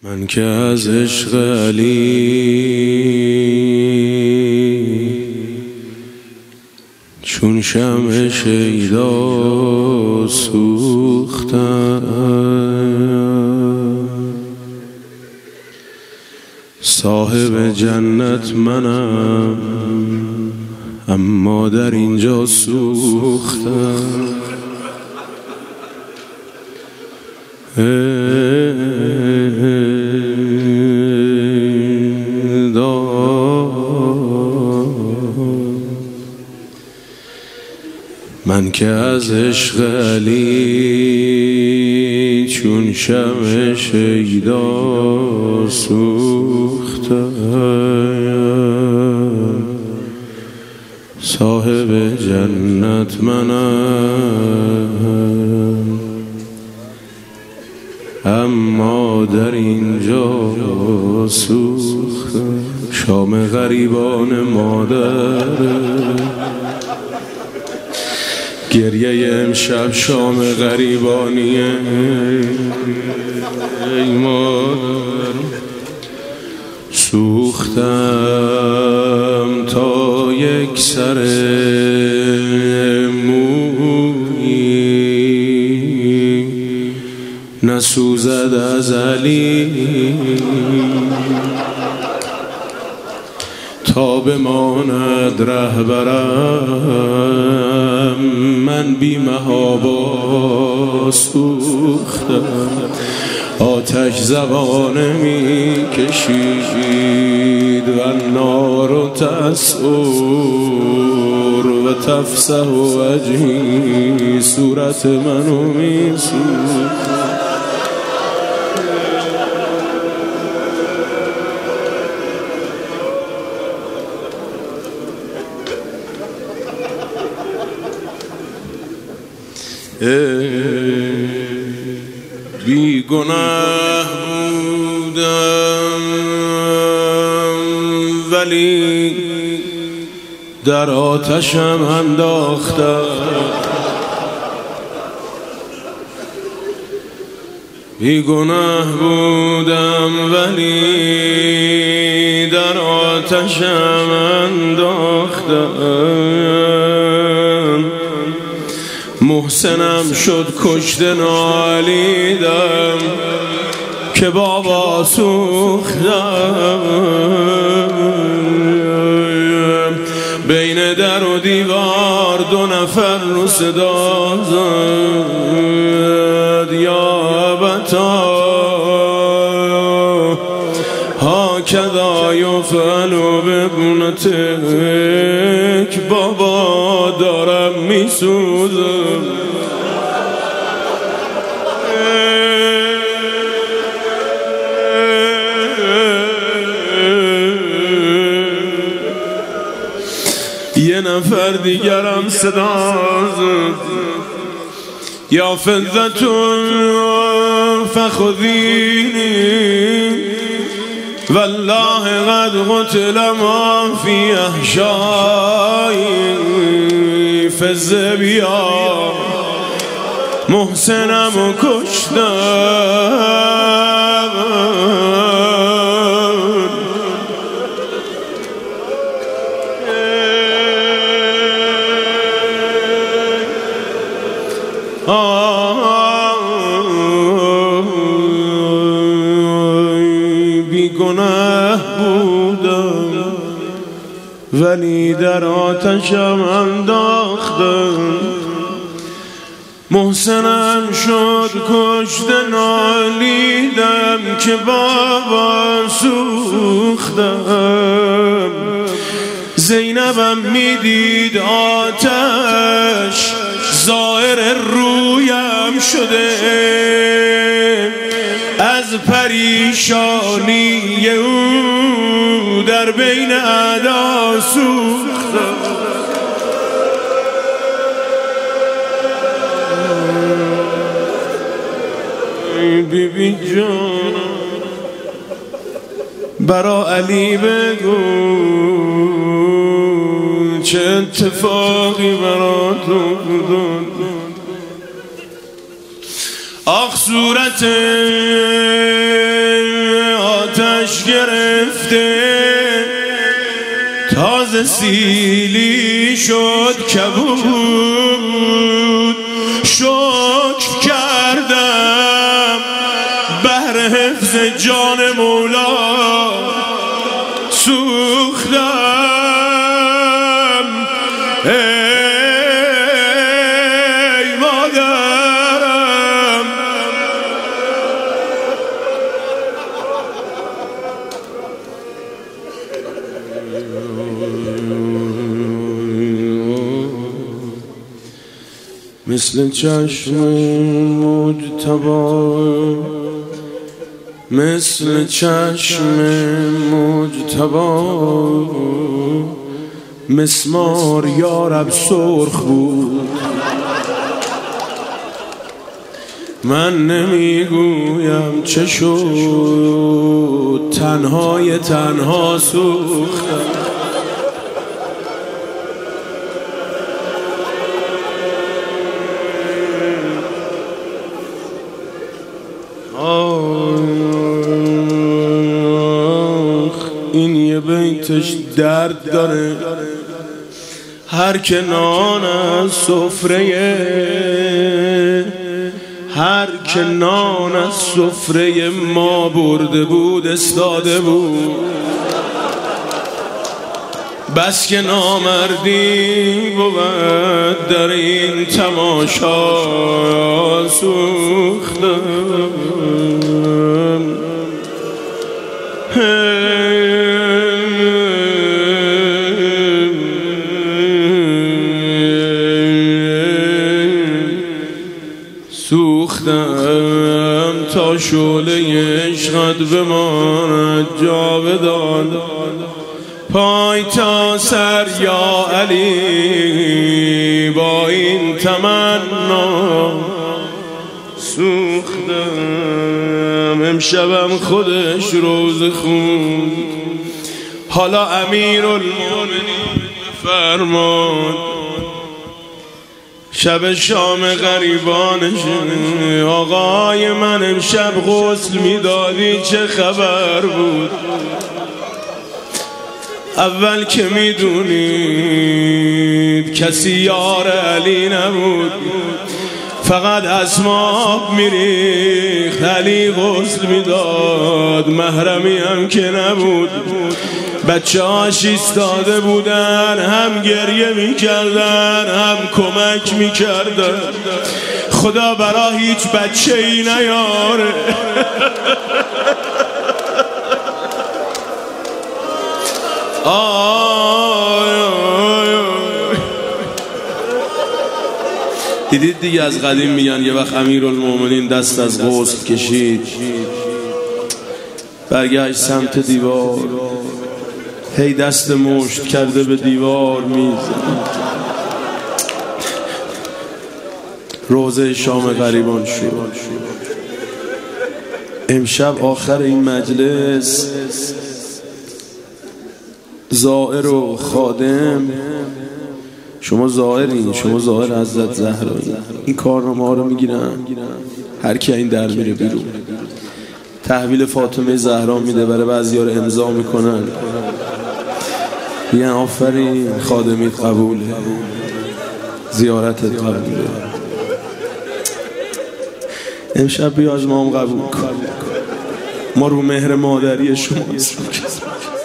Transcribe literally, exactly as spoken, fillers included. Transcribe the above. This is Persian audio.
من که از عشق علی چون شمع شیدا سوختم، صاحب جنت منم اما در اینجا سوختم. من که از عشق علی چون شمع شیدا سوختم، صاحب جنت منم اما در اینجا سوختم. شام غریبان مادر، گریه امشب شام غریبانیه. ای مادر سوختم تا یک سر مویی نسوزد از علی، تا بماند رهبرم من بی محابا سوختم. آتش زبانه می کشید و نار تسعر و تفسح وجهی، صورت منو می سوخت. بی گناه بودم ولی در آتشم انداختم، بی گناه بودم ولی در آتشم انداختم. محسنم شد کشته نالیدم که بابا سوختم. بین در و دیوار دو نفر رو صدا زد، یا ابتا هاکذا یفعل بابنتک، بابا دارم میسوزم. یه نفر دیگرم صدا زد، یا فضتون فخذینی والله قد قتل ما فی احشایی، فضه بیا محسنمو کشتم. بی گناه بودم ولی در آتشم انداختم. محسنم شد کشته نالیدم که بابا سوختم. زینبم میدید آتش ظاهر رویم شده، از پریشانی او در بین اعدا سوختم. بی بی جان برا علی بگو چه اتفاقی برا تو افتاد. آخ صورت آتش گرفته، تازه سیلی شد کبود. شکر کردم بهر حفظ جان مولا، سوختم ای مادرم. مثل چشم مجتبی، مثل چشم مجتبی، مسمار یارب سرخ بود. من نمیگویم چه شد، تنهای تنها سوختم. این یه بیتش درد داره. هر که نان از سفره، هر که نان از سفره ما برده بود استاده بود. بس که نامردی بود در این تماشا، سوختم. سوختم تا شعله عشقت بماند جاودان، پای تا سر یا علی با این تمنا. سوختم امشبم خودش روز خوند، حالا امیرالمومنین فرمان شب شام غریبانش. آقای من امشب غسل میدادی چه خبر بود؟ اول که میدونید کسی یار علی نبود، فقط اسماب میریخت، علی غسل میداد، محرمی هم که نبود. بچه هاش ایستاده بودن، هم گریه میکردن هم کمک میکردن. خدا برا هیچ بچه ای نیاره. دیدید دیگه از قدیم میگن یه وقت امیرالمومنین دست از غسل کشید، برگشت سمت دیوار، هی دست مشت کرده به دیوار میزن. روزه شام غریبان شد. امشب آخر این مجلس زائر و خادم، شما زائرین، شما زائر حضرت زهرایی، این کار رو ما رو میگیرن، هر کی این در میره بیرون، تحویل فاطمه زهرا میده، برای بعضیا رو امضا میکنن، میگن آفرین خادمیت قبوله، زیارتت قبوله. امشب بیا از ما هم قبول کن، ما رو مهر مادری شما